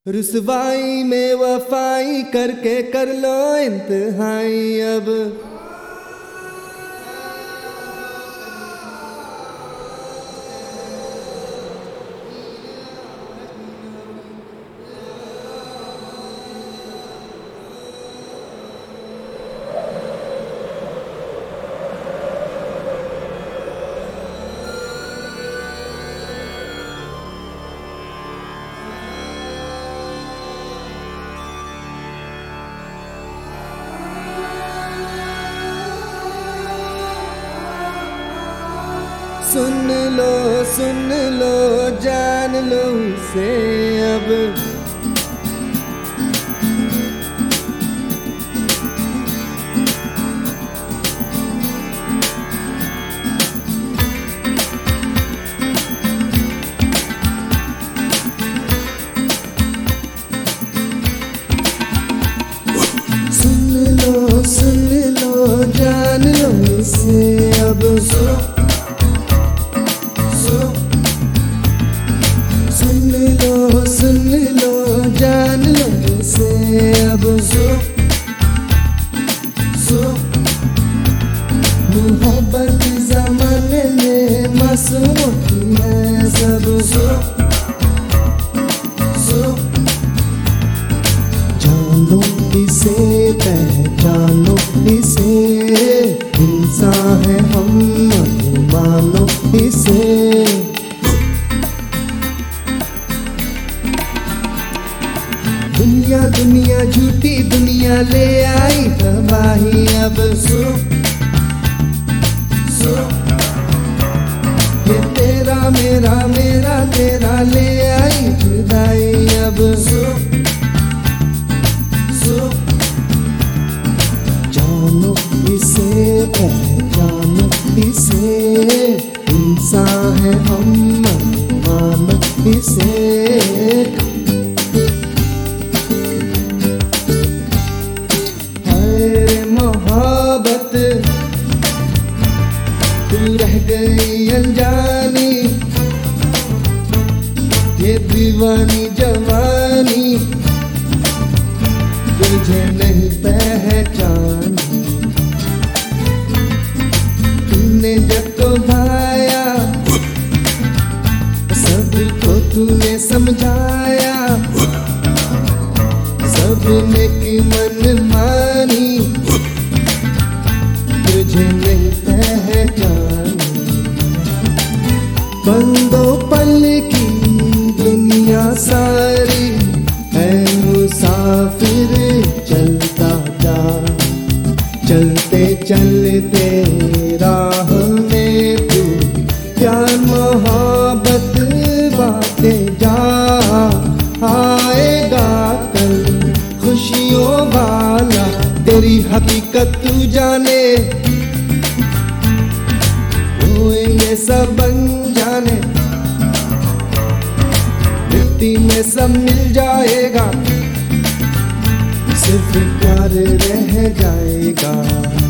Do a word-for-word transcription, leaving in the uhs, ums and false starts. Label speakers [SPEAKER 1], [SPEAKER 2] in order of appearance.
[SPEAKER 1] रुसवाई में वफाई करके कर लो इंतहाई अब। सुन लो सुन लो जान लो उसे अब। सुन लो सुन लो जान लो उसे अब। सुन लो सुन लो जान लो इसे अब। मोहब्बत ज़माने में मासूम की है सब। जानो इसे पहचानो इसे, इंसान है हम मानो इसे। दुनिया दुनिया झूठी दुनिया ले आई तबाही अब। ये तेरा मेरा मेरा तेरा ले आई जुदाई अब। जानो इसे पहचानो इसे, इंसान है हम मानो इसे। मोहब्बत तू रह गई अनजानी, ये दीवानी जवानी तुझे नहीं पहचानी। तूने जब तो भाया सबको तूने समझाया, सबने की मन मानी तुझे नहीं पहचानी। बंदो पल की दुनिया सारी है मुसाफिर चलता जा। चलते चलते राह में तू प्यार मोहब्बत बातें जा। आएगा कल खुशियों वाला तेरी हकीकत तू जाने। रोएंगे सब अनजाने, मिट्टी में सब मिल जाएगा, सिर्फ प्यार रह जाएगा।